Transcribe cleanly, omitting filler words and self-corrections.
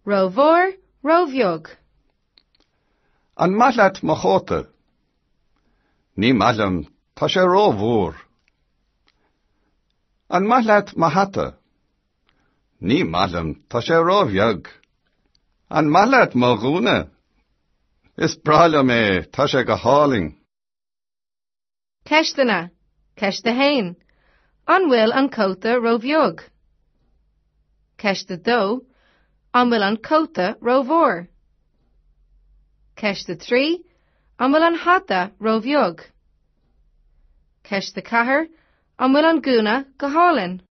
Rovor, roviog. An mallat machota. Ní mallam tá sé rómhór. An mallat mahata. Ní mallam tá sé rómheag. An mallat magúna. Is brala me tá sé go háling. Kestana, kesta hain. An will an cota roviog. Kesta do, an will an cota rovor. Kesta 3, an will an hata roviog. Kesta 4, an will an guna go hálin.